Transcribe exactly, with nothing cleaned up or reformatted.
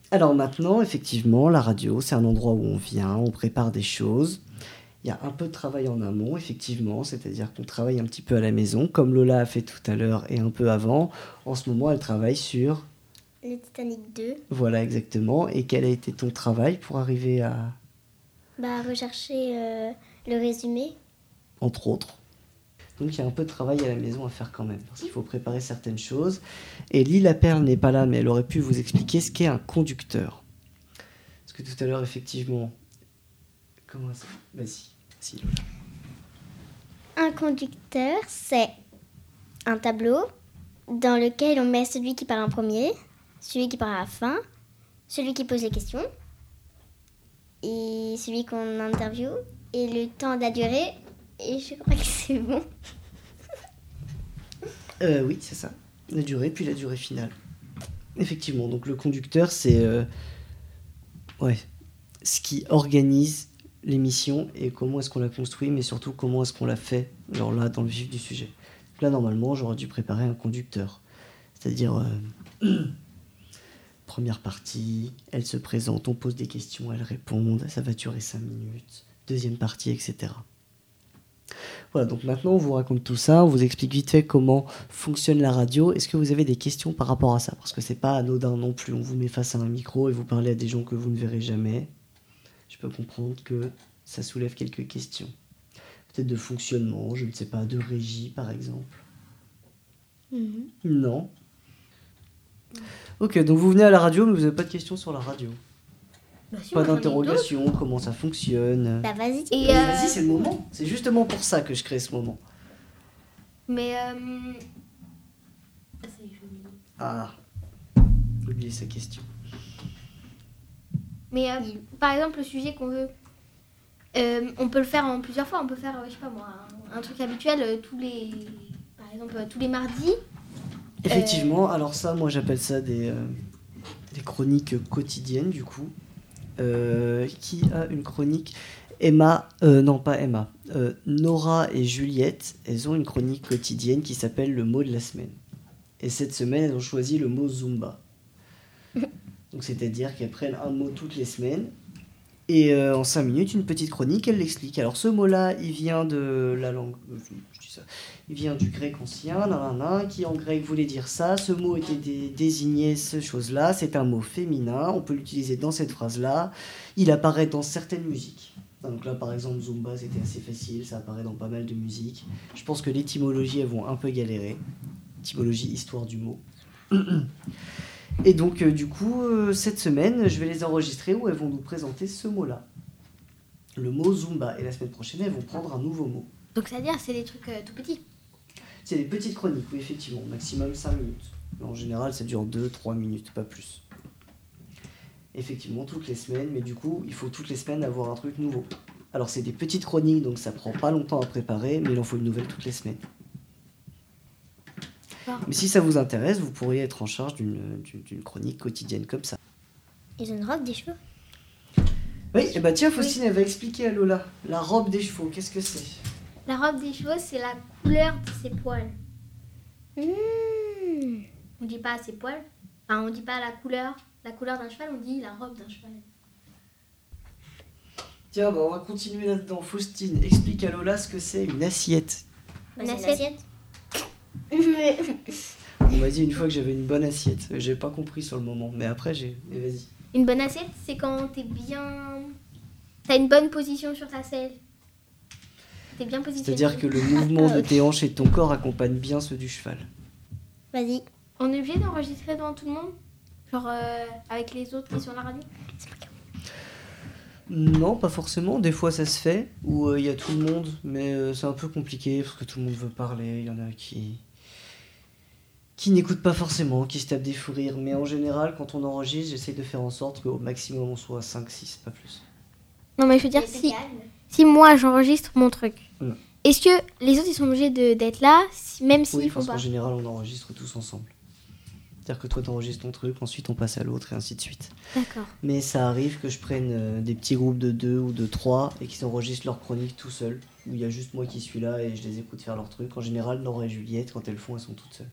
Alors maintenant, effectivement, la radio, c'est un endroit où on vient, on prépare des choses. Il y a un peu de travail en amont, effectivement, c'est-à-dire qu'on travaille un petit peu à la maison, comme Lola a fait tout à l'heure et un peu avant. En ce moment, elle travaille sur... Le Titanic deux. Voilà, exactement. Et quel a été ton travail pour arriver à... Bah, rechercher euh, le résumé. Entre autres. Donc il y a un peu de travail à la maison à faire quand même, parce qu'il faut préparer certaines choses. Et Lila Perle n'est pas là, mais elle aurait pu vous expliquer ce qu'est un conducteur. Parce que tout à l'heure, effectivement... Comment ça... Vas-y. Si, Lola. Un conducteur, c'est un tableau dans lequel on met celui qui parle en premier, celui qui parle à la fin, celui qui pose les questions, et celui qu'on interviewe, et le temps de la durée, et je crois que c'est bon. Euh, oui, c'est ça. La durée, puis la durée finale. Effectivement, donc le conducteur, c'est euh, ouais, ce qui organise l'émission et comment est-ce qu'on l'a construit, mais surtout comment est-ce qu'on l'a fait, genre là, dans le vif du sujet. Donc là, normalement, j'aurais dû préparer un conducteur. C'est-à-dire, euh, première partie, elle se présente, on pose des questions, elle répond, ça va durer cinq minutes. Deuxième partie, et cetera. Voilà, donc maintenant, on vous raconte tout ça, on vous explique vite fait comment fonctionne la radio. Est-ce que vous avez des questions par rapport à ça ? Parce que c'est pas anodin non plus, on vous met face à un micro et vous parlez à des gens que vous ne verrez jamais. Je peux comprendre que ça soulève quelques questions. Peut-être de fonctionnement, je ne sais pas, de régie par exemple. Mm-hmm. Non. Ok, donc vous venez à la radio, mais vous n'avez pas de questions sur la radio. Bah, si, Pas moi, j'en ai d'interrogation, comment ça fonctionne. Bah vas-y. Et, Vas-y, euh, vas-y, c'est le moment. C'est justement pour ça que je crée ce moment. Mais. Euh... Ah, ça y est, j'ai oublié. Ah, j'ai oublié sa question. Mais euh, par exemple, le sujet qu'on veut, euh, on peut le faire en plusieurs fois. On peut faire, euh, je sais pas moi, un, un truc habituel euh, tous les, par exemple, euh, tous les mardis. Effectivement, alors ça, moi j'appelle ça des, euh, des chroniques quotidiennes du coup. Euh, qui a une chronique Emma, euh, non pas Emma, euh, Nora et Juliette, elles ont une chronique quotidienne qui s'appelle le mot de la semaine. Et cette semaine, elles ont choisi le mot Zumba. Donc c'est-à-dire qu'elles prennent un mot toutes les semaines et euh, en cinq minutes, une petite chronique, elles l'expliquent. Alors ce mot-là, il vient de la langue, euh, je dis ça, il vient du grec ancien, nanana, qui en grec voulait dire ça. Ce mot était dé- désigné ce chose-là. C'est un mot féminin. On peut l'utiliser dans cette phrase-là. Il apparaît dans certaines musiques. Donc là, par exemple, Zumba, c'était assez facile. Ça apparaît dans pas mal de musiques. Je pense que l'étymologie, elles vont un peu galérer. Étymologie, histoire du mot. Et donc, euh, du coup, euh, cette semaine, je vais les enregistrer où elles vont nous présenter ce mot-là. Le mot Zumba. Et la semaine prochaine, elles vont prendre un nouveau mot. Donc c'est-à-dire, c'est des trucs euh, tout petits. C'est des petites chroniques, oui, effectivement, maximum cinq minutes. Mais en général, ça dure deux trois minutes, pas plus. Effectivement, toutes les semaines, mais du coup, il faut toutes les semaines avoir un truc nouveau. Alors, c'est des petites chroniques, donc ça prend pas longtemps à préparer, mais il en faut une nouvelle toutes les semaines. Ah. Mais si ça vous intéresse, vous pourriez être en charge d'une, d'une, d'une chronique quotidienne comme ça. Ils ont une robe, des cheveux. Oui, et bah tiens, Faustine, elle va expliquer à Lola. La robe des chevaux, qu'est-ce que c'est ? La robe des chevaux, c'est la couleur de ses poils. Mmh. On dit pas ses poils. Enfin, on dit pas la couleur, la couleur d'un cheval. On dit la robe d'un cheval. Tiens, bah on va continuer là-dedans. Faustine, explique à Lola ce que c'est une assiette. Bah, Une c'est assiette. Mais... On m'a dit une fois que j'avais une bonne assiette. J'ai pas compris sur le moment, mais après j'ai... Mais vas-y. Une bonne assiette, c'est quand t'es bien, t'as une bonne position sur ta selle. T'es bien positionné. C'est-à-dire que le mouvement de tes hanches et de ton corps accompagne bien ceux du cheval. Vas-y. On est obligé d'enregistrer devant tout le monde, genre euh, avec les autres qui sont à la radio. Non, pas forcément. Des fois ça se fait, où il euh, y a tout le monde, mais euh, c'est un peu compliqué parce que tout le monde veut parler. Il y en a qui... qui n'écoutent pas forcément, qui se tapent des fous rires. Mais en général, quand on enregistre, j'essaie de faire en sorte qu'au maximum on soit cinq six, pas plus. Non mais je veux dire, C'est si, calme. si moi j'enregistre mon truc, Mm. est-ce que les autres ils sont obligés de, d'être là, si- même s'ils Oui, font parce pas? qu'en général, on enregistre tous ensemble. C'est-à-dire que toi, t'enregistres ton truc, ensuite on passe à l'autre et ainsi de suite. D'accord. Mais ça arrive que je prenne euh, des petits groupes de deux ou de trois et qu'ils enregistrent leur chronique tout seuls, où il y a juste moi qui suis là et je les écoute faire leur truc. En général, Nora et Juliette, quand elles le font, elles sont toutes seules.